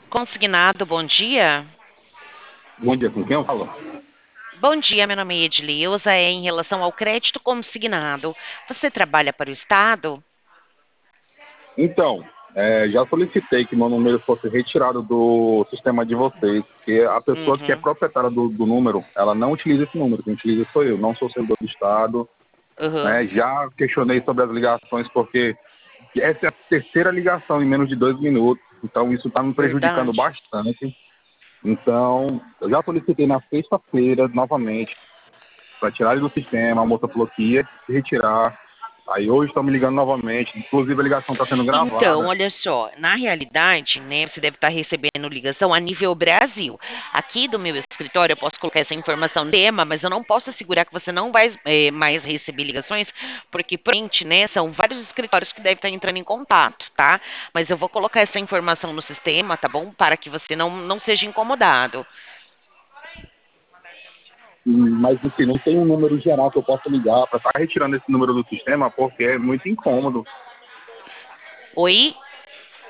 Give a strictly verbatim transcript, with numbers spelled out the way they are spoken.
Consignado, bom dia. Bom dia, com quem eu falo? Bom dia, meu nome é Edileuza. É em relação ao crédito consignado. Você trabalha para o Estado? Então, é, já solicitei que meu número fosse retirado do sistema de vocês, porque a pessoa que é Uhum, proprietária do, do número, ela não utiliza esse número, quem utiliza sou eu, não sou servidor do Estado, uhum. né? Já questionei sobre as ligações, porque essa é a terceira ligação em menos de dois minutos, então isso está me prejudicando Verdade. bastante. Então, eu já solicitei na sexta-feira, novamente, para tirar ele do sistema, a moça falou que ia se retirar. Aí hoje estão me ligando novamente, inclusive a ligação está sendo Então, gravada. olha só, na realidade, né, você deve estar recebendo ligação a nível Brasil. Aqui do meu escritório, eu posso colocar essa informação no tema, mas eu não posso assegurar que você não vai eh, mais receber ligações, porque, provavelmente, né, são vários escritórios que devem estar entrando em contato, tá? Mas eu vou colocar essa informação no sistema, tá bom? Para que você não, não seja incomodado. Mas assim, não tem um número geral que eu possa ligar para estar retirando esse número do sistema, porque é muito incômodo. Oi?